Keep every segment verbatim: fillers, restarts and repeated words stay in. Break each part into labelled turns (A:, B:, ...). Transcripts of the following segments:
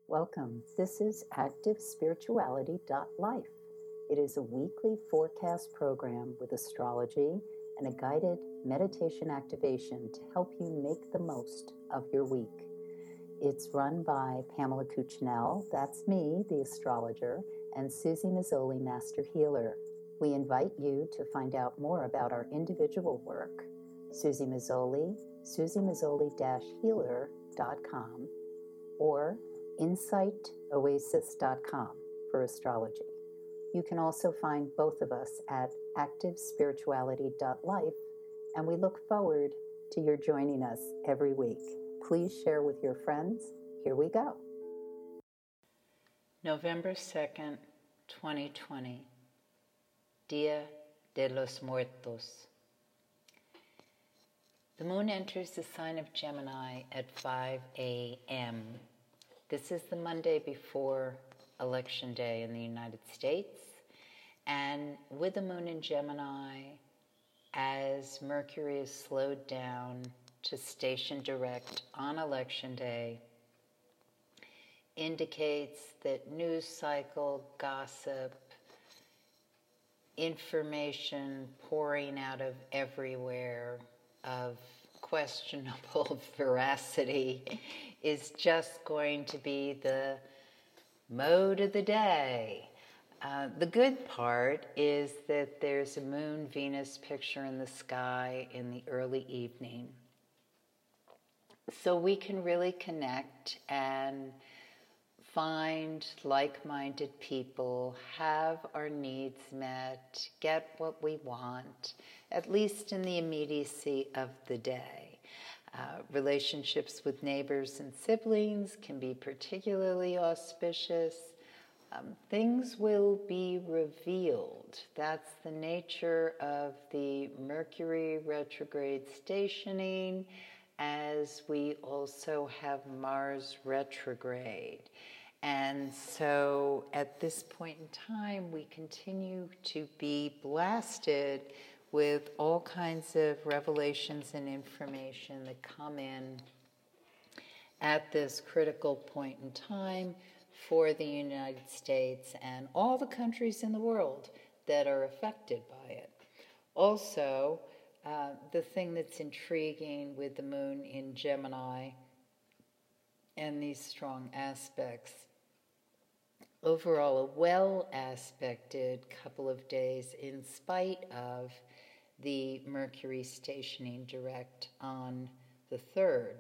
A: Welcome. This is active spirituality dot life. It is a weekly forecast program with astrology and a guided meditation activation to help you make the most of your week. It's run by Pamela Cuccinell, that's me, the astrologer, and Susie Mazzoli, Master Healer. We invite you to find out more about our individual work. Susie Mazzoli, susie mazzoli dash healer dot com, or insight oasis dot com for astrology. You can also find both of us at active spirituality dot life, and we look forward to your joining us every week. Please share with your friends. Here we go.
B: November second, twenty twenty, Dia de los Muertos. The moon enters the sign of Gemini at five a.m. This is the Monday before Election Day in the United States, and with the moon in Gemini, as Mercury is slowed down to station direct on Election Day, indicates that news cycle, gossip, information pouring out of everywhere of questionable veracity is just going to be the mode of the day. Uh, the good part is that there's a moon-Venus picture in the sky in the early evening. So we can really connect and find like-minded people, have our needs met, get what we want, at least in the immediacy of the day. Uh, relationships with neighbors and siblings can be particularly auspicious. Um, things will be revealed. That's the nature of the Mercury retrograde stationing, as we also have Mars retrograde. And so at this point in time, we continue to be blasted with all kinds of revelations and information that come in at this critical point in time for the United States and all the countries in the world that are affected by it. Also, uh, the thing that's intriguing with the moon in Gemini and these strong aspects, overall a well-aspected couple of days in spite of the Mercury stationing direct on the third.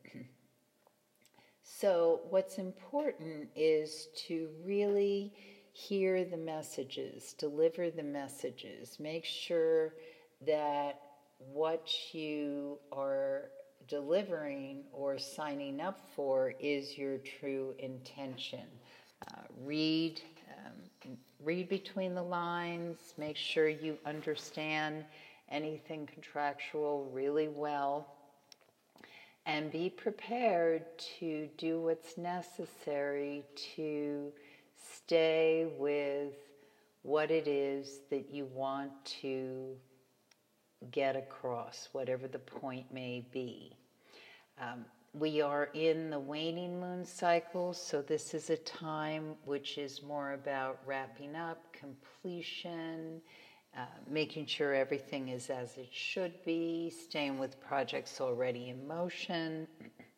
B: So what's important is to really hear the messages, deliver the messages, make sure that what you are delivering or signing up for is your true intention. Uh, read, um, read between the lines, make sure you understand anything contractual really well, and be prepared to do what's necessary to stay with what it is that you want to get across, whatever the point may be. Um, we are in the waning moon cycle, so this is a time which is more about wrapping up, completion, uh, making sure everything is as it should be, staying with projects already in motion.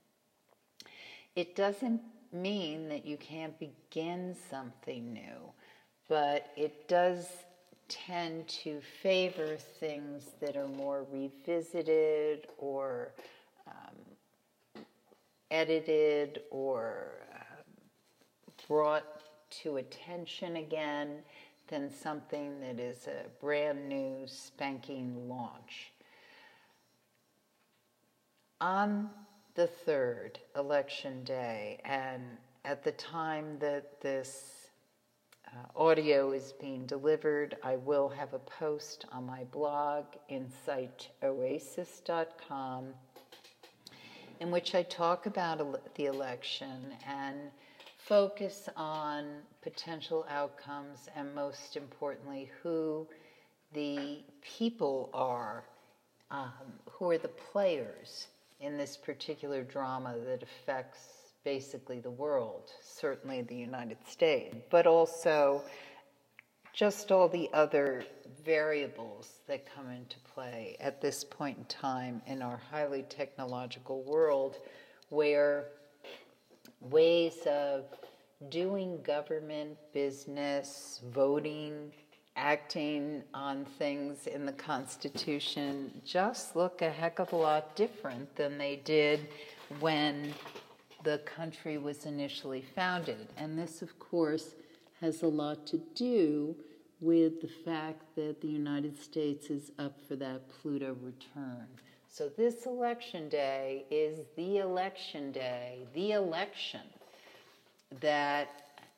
B: It doesn't mean that you can't begin something new, but it does tend to favor things that are more revisited or um, edited or uh, brought to attention again than something that is a brand new spanking launch. On the third, Election Day, and at the time that this uh, audio is being delivered, I will have a post on my blog, insight oasis dot com, in which I talk about ele- the election and focus on potential outcomes and, most importantly, who the people are, um, who are the players in this particular drama that affects basically the world, certainly the United States, but also just all the other variables that come into play at this point in time in our highly technological world, where ways of doing government, business, voting, acting on things in the Constitution just look a heck of a lot different than they did when the country was initially founded. And this, of course, has a lot to do with the fact that the United States is up for that Pluto return. So this election day is the election day, the election that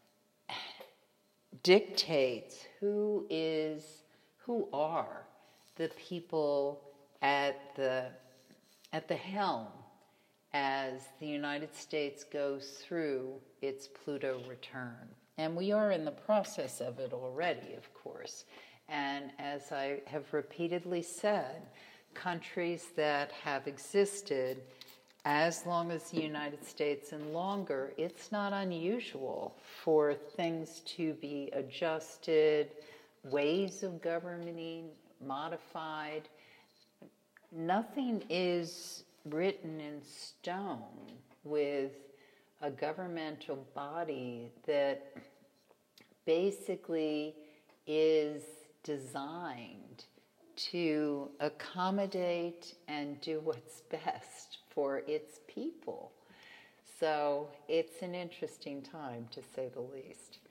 B: dictates who is, who are the people at the at the helm as the United States goes through its Pluto return. And we are in the process of it already, of course. And as I have repeatedly said, countries that have existed as long as the United States and longer, it's not unusual for things to be adjusted, ways of governing modified. Nothing is written in stone with a governmental body that basically is designed to accommodate and do what's best for its people. So it's an interesting time, to say the least.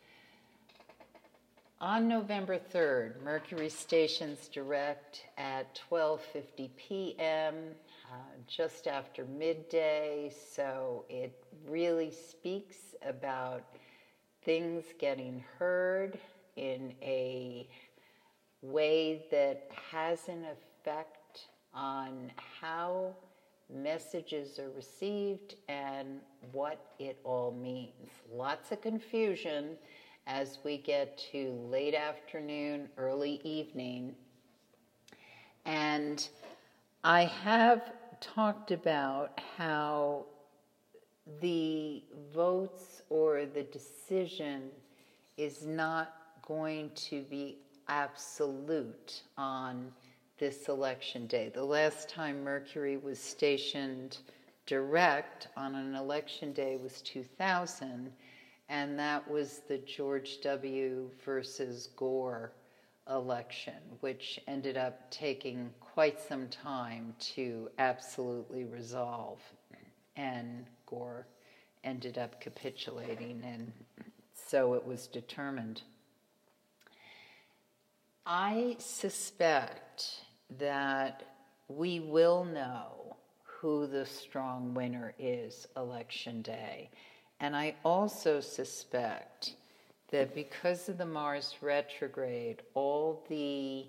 B: On November third, Mercury stations direct at twelve fifty p.m., uh, just after midday, so it really speaks about things getting heard in a way that has an effect on how messages are received and what it all means. Lots of confusion as we get to late afternoon, early evening. And I have talked about how the votes or the decision is not going to be absolute on this election day. The last time Mercury was stationed direct on an election day was two thousand, and that was the George W. versus Gore election, which ended up taking quite some time to absolutely resolve. And Gore ended up capitulating, and so it was determined. I suspect that we will know who the strong winner is election day. And I also suspect that because of the Mars retrograde, all the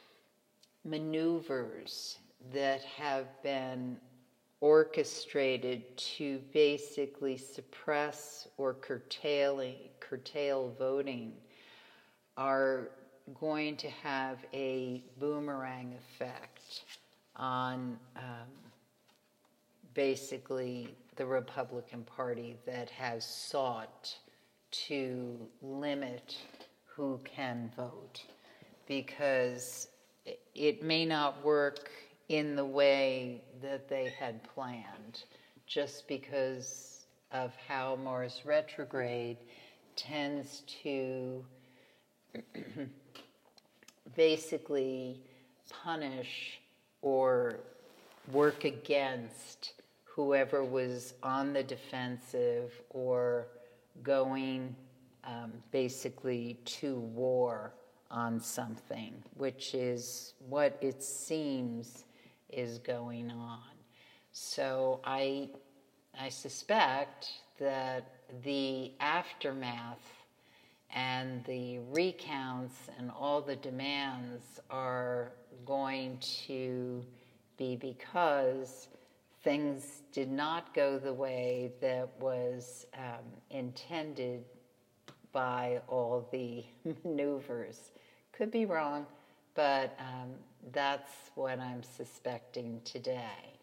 B: maneuvers that have been orchestrated to basically suppress or curtailing, curtail voting are going to have a boomerang effect on um, basically the Republican Party that has sought to limit who can vote, because it may not work in the way that they had planned, just because of how Mars retrograde tends to basically punish or work against whoever was on the defensive or going um, basically to war on something, which is what it seems is going on. So I, I suspect that the aftermath and the recounts and all the demands are going to be because things did not go the way that was um, intended by all the maneuvers. Could be wrong, but um, that's what I'm suspecting today.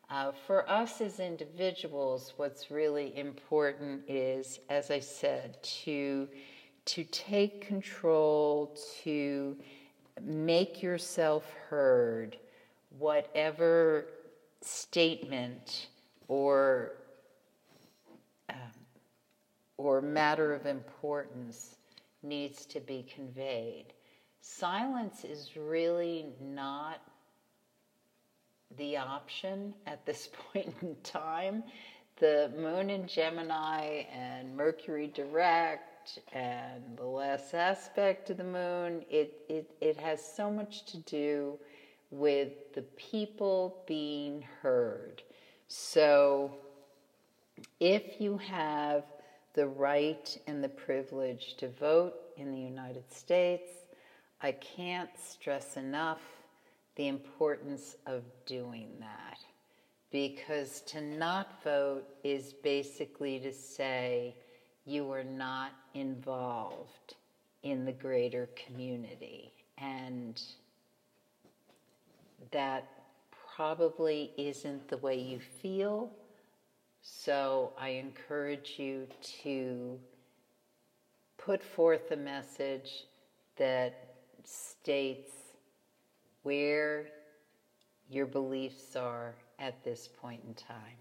B: Uh, for us as individuals, what's really important is, as I said, to, to take control, to make yourself heard, whatever statement or, um, or matter of importance needs to be conveyed. Silence is really not the option at this point in time. The moon in Gemini and Mercury direct and the last aspect of the moon, it, it, it has so much to do with the people being heard. So if you have the right and the privilege to vote in the United States, I can't stress enough the importance of doing that, because to not vote is basically to say you are not involved in the greater community, and that probably isn't the way you feel. So I encourage you to put forth a message that states where your beliefs are at this point in time.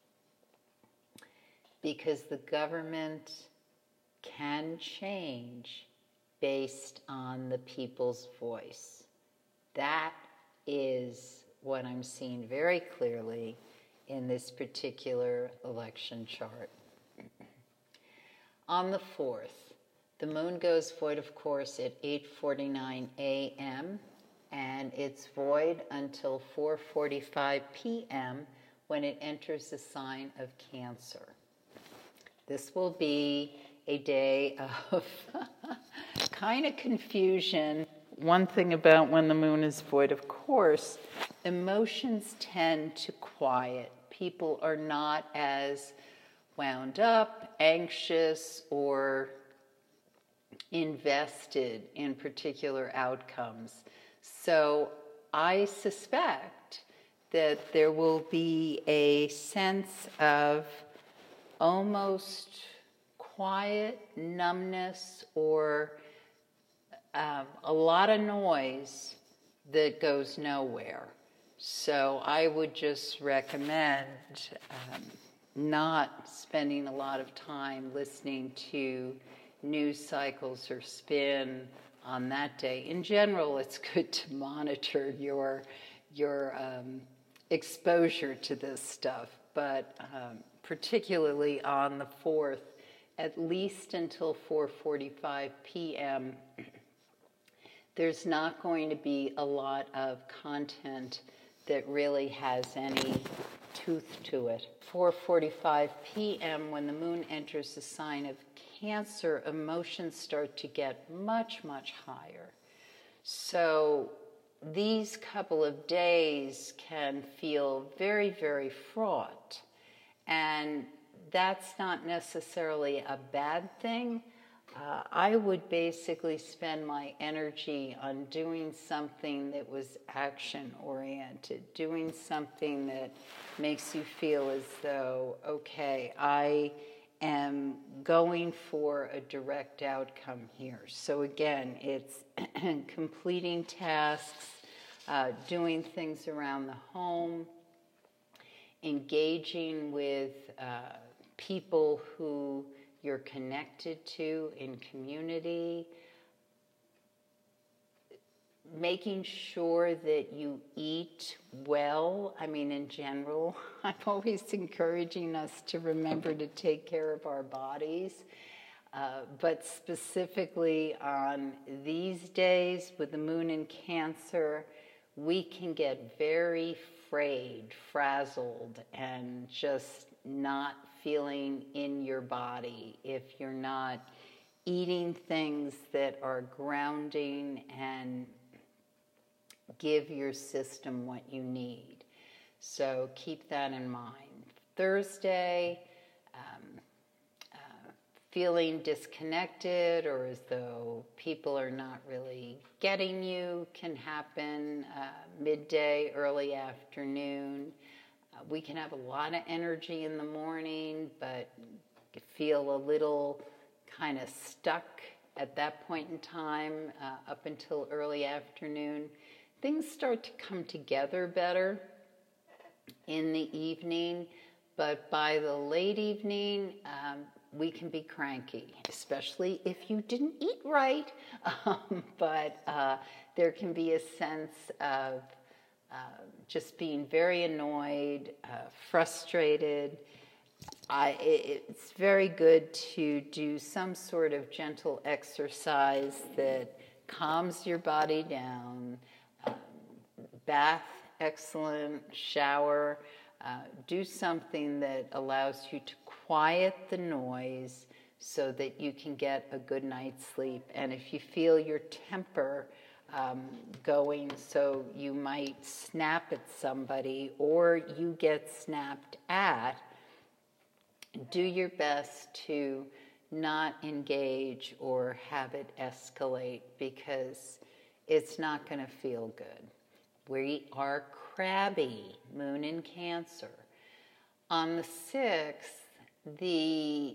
B: Because the government can change based on the people's voice. That is what I'm seeing very clearly in this particular election chart. On the fourth, the moon goes void, of course, at eight forty-nine a.m., and it's void until four forty-five p.m. when it enters the sign of Cancer. This will be a day of kind of confusion. One thing about when the moon is void, of course, emotions tend to quiet. People are not as wound up, anxious, or invested in particular outcomes. So I suspect that there will be a sense of almost quiet numbness or um, a lot of noise that goes nowhere. So I would just recommend um, not spending a lot of time listening to news cycles or spin on that day. In general, it's good to monitor your your um, exposure to this stuff, but um, particularly on the fourth, at least until four forty-five p.m., there's not going to be a lot of content that really has any tooth to it. four forty-five p.m., when the moon enters the sign of Cancer, emotions start to get much, much higher. So these couple of days can feel very, very fraught. And that's not necessarily a bad thing. Uh, I would basically spend my energy on doing something that was action-oriented, doing something that makes you feel as though, okay, I am going for a direct outcome here. So again, it's completing tasks, uh, doing things around the home, engaging with uh, people who you're connected to in community, making sure that you eat well. I mean, in general, I'm always encouraging us to remember to take care of our bodies. Uh, but specifically on these days with the moon in Cancer, we can get very frayed, frazzled, and just not feeling in your body if you're not eating things that are grounding and give your system what you need. So keep that in mind. Thursday, um, uh, feeling disconnected or as though people are not really getting you can happen uh, midday, early afternoon. Uh, we can have a lot of energy in the morning, but feel a little kind of stuck at that point in time uh, up until early afternoon. Things start to come together better in the evening, but by the late evening, um, we can be cranky, especially if you didn't eat right. Um, but uh, there can be a sense of uh, just being very annoyed, uh, frustrated. I, it, it's very good to do some sort of gentle exercise that calms your body down. Um, bath, excellent. Shower. Uh, do something that allows you to quiet the noise so that you can get a good night's sleep. And if you feel your temper um, going, so you might snap at somebody or you get snapped at, do your best to not engage or have it escalate, because it's not going to feel good. We are crabby, moon in Cancer. On the sixth, the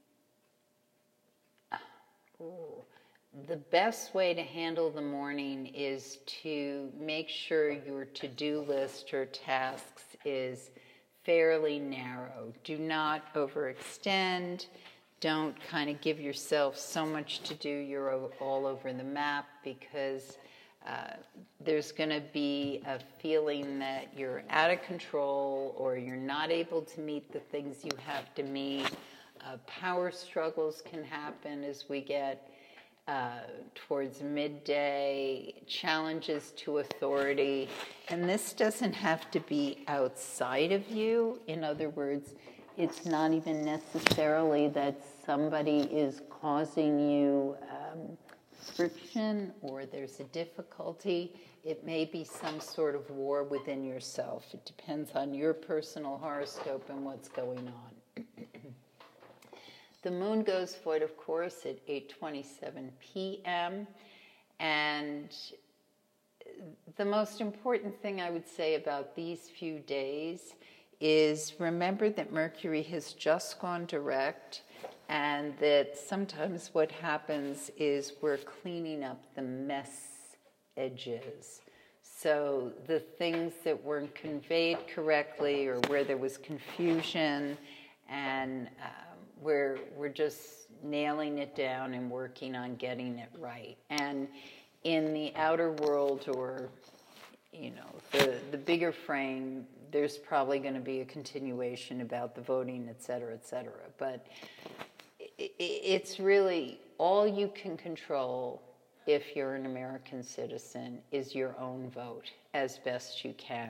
B: ooh, the best way to handle the morning is to make sure your to-do list or tasks is fairly narrow. Do not overextend. Don't kind of give yourself so much to do you're all over the map, because uh, there's going to be a feeling that you're out of control or you're not able to meet the things you have to meet. Uh, power struggles can happen as we get uh, towards midday, challenges to authority. And this doesn't have to be outside of you. In other words, it's not even necessarily that somebody is causing you um, friction or there's a difficulty. It may be some sort of war within yourself. It depends on your personal horoscope and what's going on. The moon goes void, of course, at eight twenty-seven p.m. And the most important thing I would say about these few days is remember that Mercury has just gone direct, and that sometimes what happens is we're cleaning up the mess edges. So the things that weren't conveyed correctly or where there was confusion, and um, we're, we're just nailing it down and working on getting it right. And in the outer world, or you know, the, the bigger frame, there's probably going to be a continuation about the voting, et cetera, et cetera. But it, it's really all you can control if you're an American citizen is your own vote as best you can.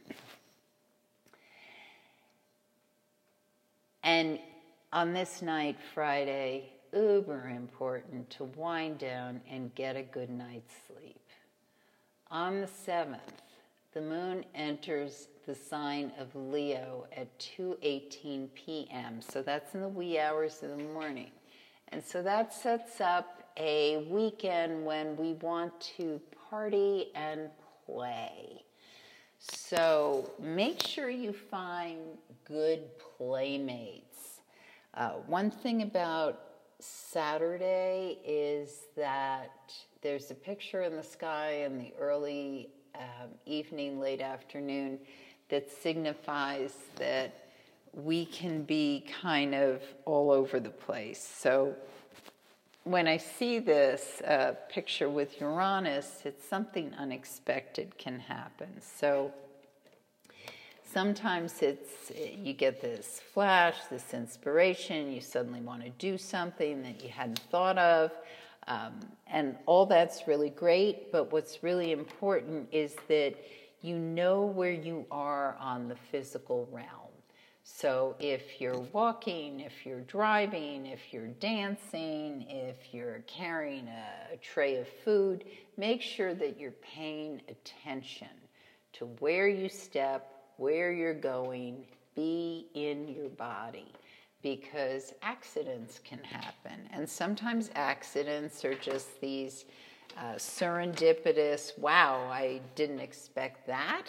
B: And on this night, Friday, uber important to wind down and get a good night's sleep. On the seventh, the moon enters the sign of Leo at two eighteen p.m., so that's in the wee hours of the morning. And so that sets up a weekend when we want to party and play. So make sure you find good playmates. Uh, one thing about Saturday is that there's a picture in the sky in the early um, evening, late afternoon, that signifies that we can be kind of all over the place. So when I see this uh, picture with Uranus, it's something unexpected can happen. So sometimes it's you get this flash, this inspiration, you suddenly want to do something that you hadn't thought of, um, and all that's really great, but what's really important is that you know where you are on the physical realm. So if you're walking, if you're driving, if you're dancing, if you're carrying a, a tray of food, make sure that you're paying attention to where you step, where you're going. Be in your body, because accidents can happen. And sometimes accidents are just these uh, serendipitous, wow, I didn't expect that.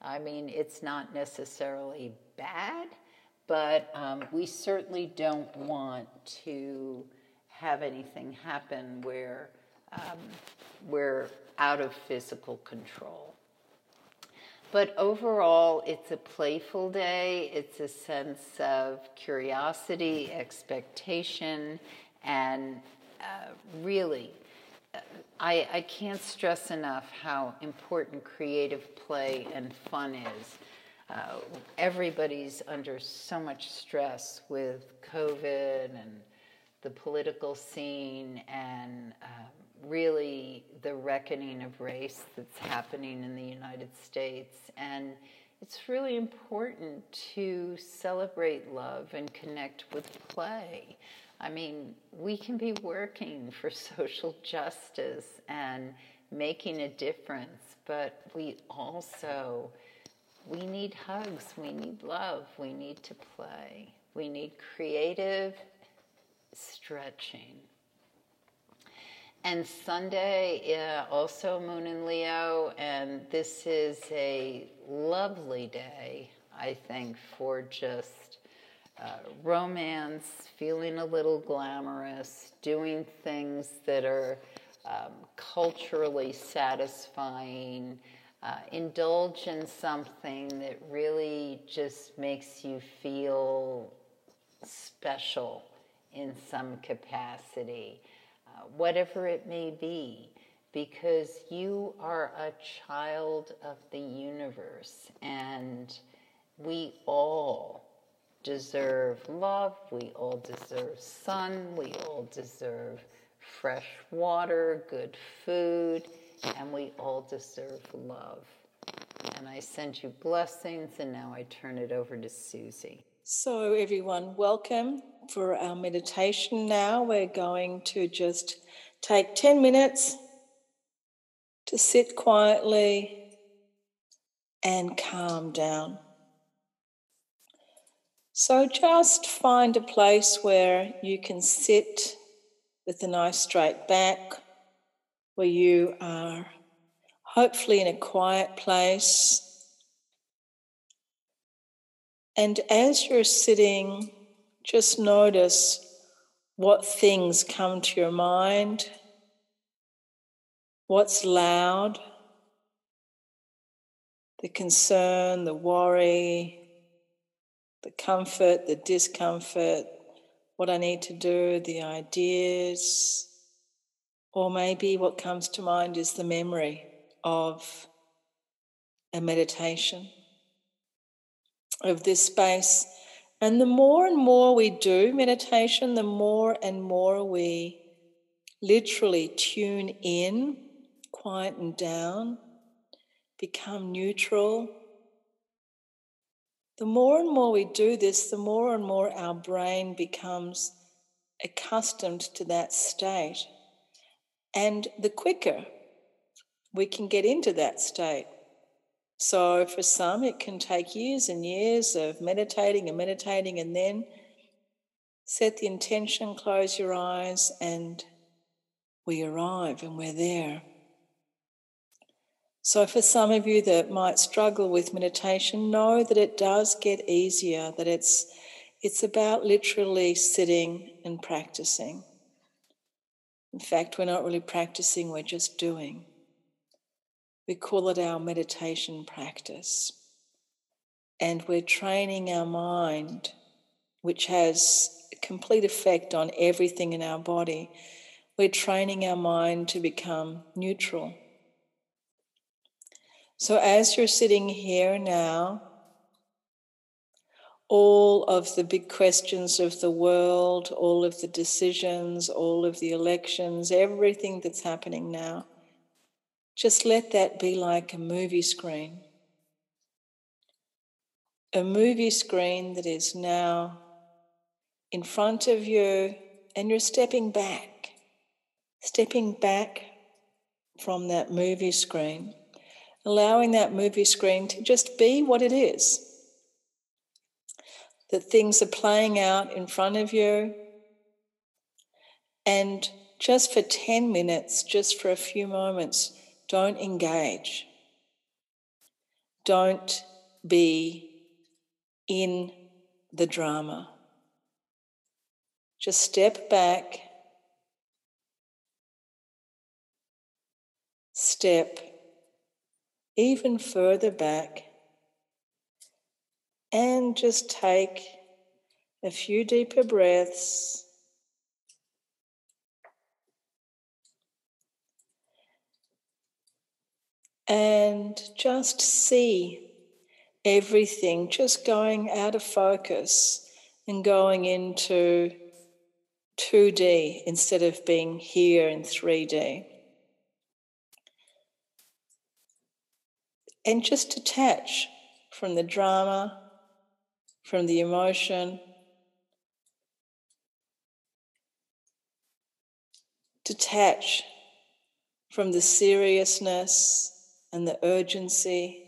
B: I mean, it's not necessarily bad, but um, we certainly don't want to have anything happen where um, we're out of physical control. But overall, it's a playful day. It's a sense of curiosity, expectation, and uh, really, uh, I, I can't stress enough how important creative play and fun is. Uh, everybody's under so much stress with COVID and the political scene and um, really the reckoning of race that's happening in the United States. And it's really important to celebrate love and connect with play. I mean, we can be working for social justice and making a difference, but we also, we need hugs, we need love, we need to play, we need creative stretching. And Sunday, uh, also Moon in Leo, and this is a lovely day, I think, for just uh, romance, feeling a little glamorous, doing things that are um, culturally satisfying, uh, indulge in something that really just makes you feel special in some capacity. Uh, whatever it may be, because you are a child of the universe, and we all deserve love, we all deserve sun, we all deserve fresh water, good food, and we all deserve love. And I send you blessings, and now I turn it over to Susie.
C: So everyone, welcome for our meditation now. We're going to just take ten minutes to sit quietly and calm down. So just find a place where you can sit with a nice straight back, where you are hopefully in a quiet place. And as you're sitting, just notice what things come to your mind, what's loud, the concern, the worry, the comfort, the discomfort, what I need to do, the ideas, or maybe what comes to mind is the memory of a meditation, of this space. And the more and more we do meditation, the more and more we literally tune in, quieten down, become neutral. The more and more we do this, the more and more our brain becomes accustomed to that state. And the quicker we can get into that state. So for some, it can take years and years of meditating and meditating, and then set the intention, close your eyes, and we arrive and we're there. So for some of you that might struggle with meditation, know that it does get easier, that it's, it's about literally sitting and practicing. In fact, we're not really practicing, we're just doing. We call it our meditation practice. And we're training our mind, which has a complete effect on everything in our body. We're training our mind to become neutral. So as you're sitting here now, all of the big questions of the world, all of the decisions, all of the elections, everything that's happening now, just let that be like a movie screen. A movie screen that is now in front of you, and you're stepping back, stepping back from that movie screen, allowing that movie screen to just be what it is. That things are playing out in front of you, and just for ten minutes, just for a few moments, don't engage. Don't be in the drama. Just step back, step even further back, and just take a few deeper breaths. And just see everything just going out of focus and going into two D instead of being here in three D. And just detach from the drama, from the emotion. Detach from the seriousness and the urgency.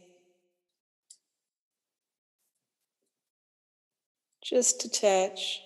C: Just detach.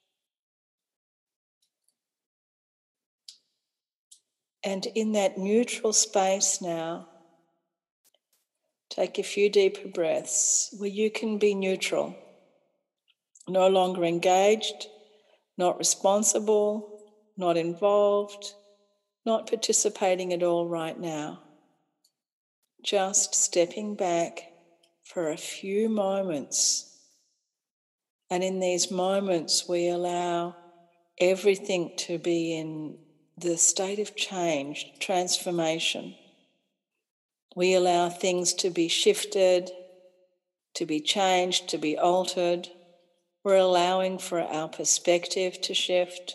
C: And in that neutral space now, take a few deeper breaths where you can be neutral, no longer engaged, not responsible, not involved, not participating at all right now. Just stepping back for a few moments. And in these moments, we allow everything to be in the state of change, transformation. We allow things to be shifted, to be changed, to be altered. We're allowing for our perspective to shift.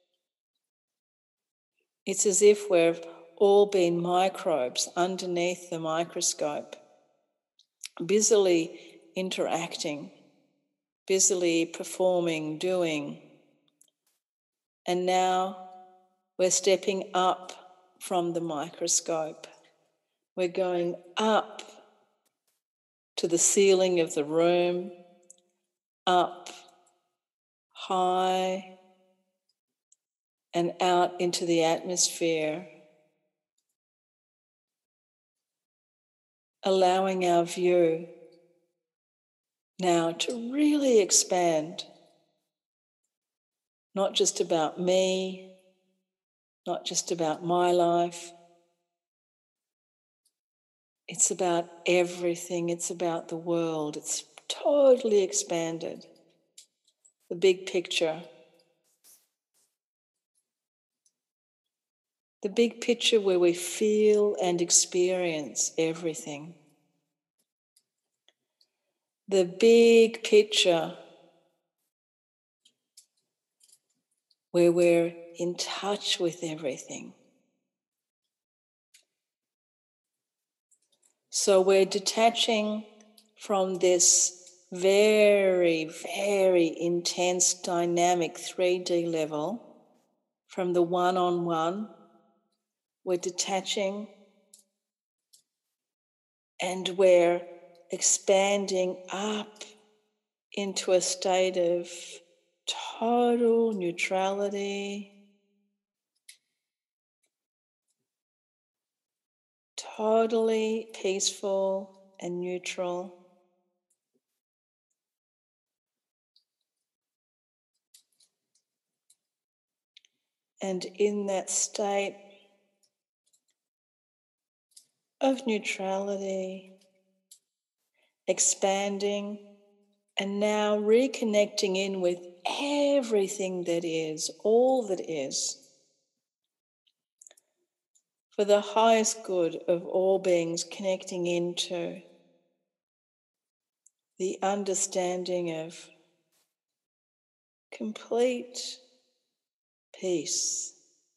C: It's as if we've all been microbes underneath the microscope, busily interacting, busily performing, doing. And now we're stepping up from the microscope. We're going up to the ceiling of the room, up high and out into the atmosphere, allowing our view now to really expand, not just about me, not just about my life. It's about everything. It's about the world. It's totally expanded. The big picture. The big picture where we feel and experience everything. The big picture where we're in touch with everything. So we're detaching from this very, very intense, dynamic three D level, from the one-on-one. We're detaching and we're expanding up into a state of total neutrality, totally peaceful and neutral. And in that state of neutrality, expanding, and now reconnecting in with everything that is, all that is, for the highest good of all beings, connecting into the understanding of complete peace,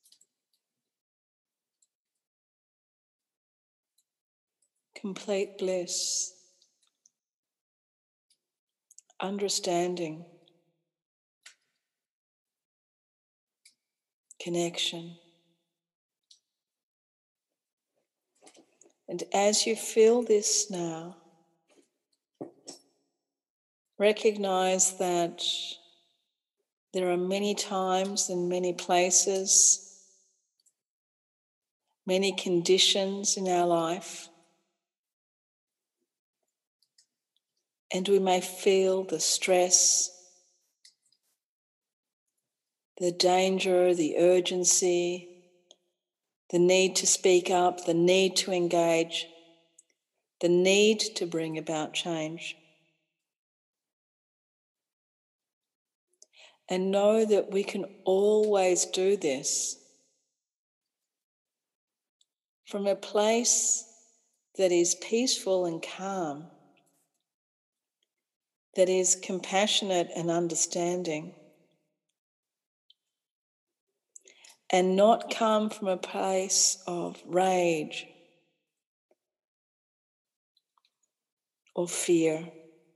C: complete bliss, understanding, connection. And as you feel this now, recognize that there are many times and many places, many conditions in our life And we may feel the stress, the danger, the urgency, the need to speak up, the need to engage, the need to bring about change. And know that we can always do this from a place that is peaceful and calm, that is compassionate and understanding, and not come from a place of rage or fear.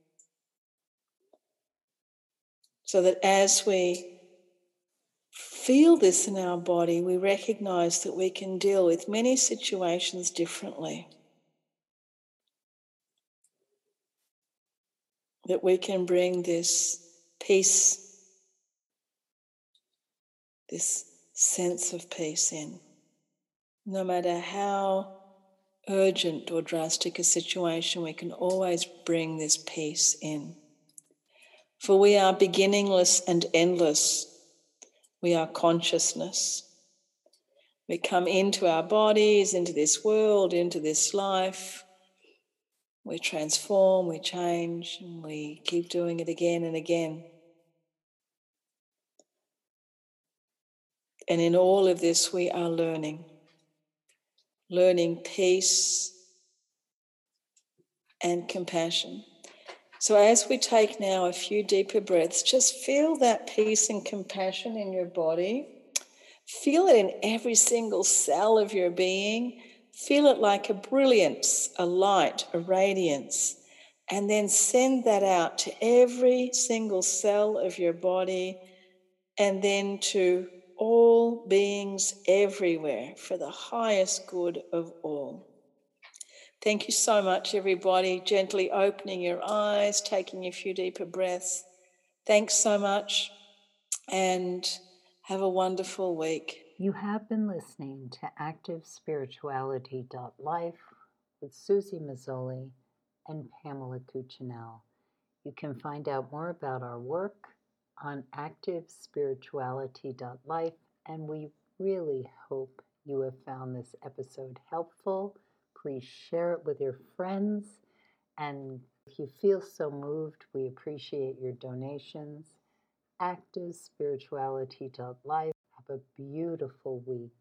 C: So that as we feel this in our body, we recognize that we can deal with many situations differently. That we can bring this peace, this sense of peace in. No matter how urgent or drastic a situation, we can always bring this peace in. For we are beginningless and endless. We are consciousness. We come into our bodies, into this world, into this life. We transform, we change, and we keep doing it again and again. And in all of this, we are learning. Learning peace and compassion. So as we take now a few deeper breaths, just feel that peace and compassion in your body. Feel it in every single cell of your being. Feel it like a brilliance, a light, a radiance. And then send that out to every single cell of your body and then to all beings everywhere for the highest good of all. Thank you so much, everybody. Gently opening your eyes, taking a few deeper breaths. Thanks so much, and have a wonderful week.
A: You have been listening to active spirituality dot life with Susie Mazzoli and Pamela Cuccinell. You can find out more about our work on active spirituality dot life, and we really hope you have found this episode helpful. Please share it with your friends, and if you feel so moved, we appreciate your donations. active spirituality dot life. Have a beautiful week.